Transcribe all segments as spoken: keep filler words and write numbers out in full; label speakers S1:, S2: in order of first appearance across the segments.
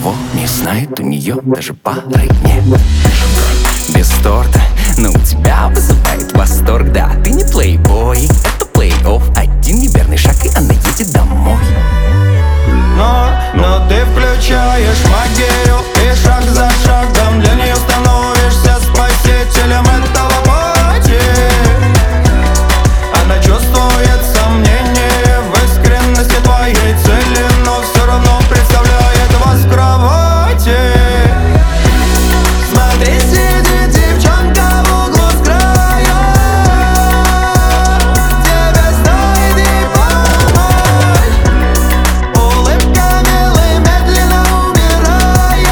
S1: никого не знает, у нее даже пары нет. Без торта, но у тебя вызывает восторг. Да, ты не плейбой, это плей-офф. Один неверный шаг, и она едет домой.
S2: Но, но ты включаешь магию, и шаг за шагом для нее становишься спасителем этого пути. Она чувствует сомнение в искренности твоей цели, но все равно представляет вас в кровати. Смотри, сидит девчонка в углу с краю, тебе стоит ей помочь. Улыбка милой медленно умирает,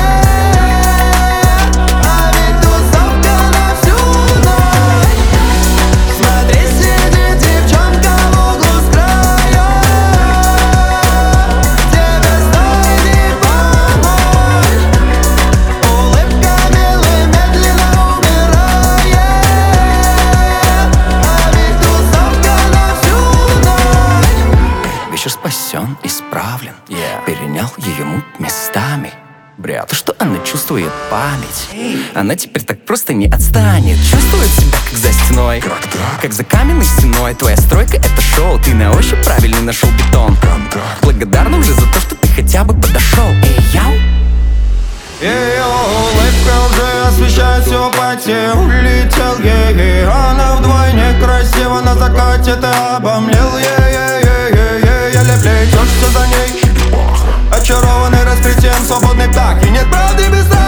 S2: а ведь тусовка на всю ночь. Смотри, сидит девчонка в углу с краю, тебе стоит ей помочь. Улыбка милой медленно умирает, а ведь тусовка на всю ночь.
S1: Вечер спасен, исправлен, yeah. Перенял ее муть местами. Бред, то, что она чувствует память, hey. Она теперь так просто не отстанет. Чувствует себя как за стеной, как, как за каменной стеной. Твоя стройка — это шоу, ты на ощупь правильный нашел бетон. Благодарна уже за то, что ты хотя бы подошел. Эй, яу.
S2: Ее улыбка уже освещает все пути. Улетел ей, она вдвойне красива. На закате ты обомлел ей, еле плетешься за ней. Очарованный раскрытием, свободный птах, и нет правды без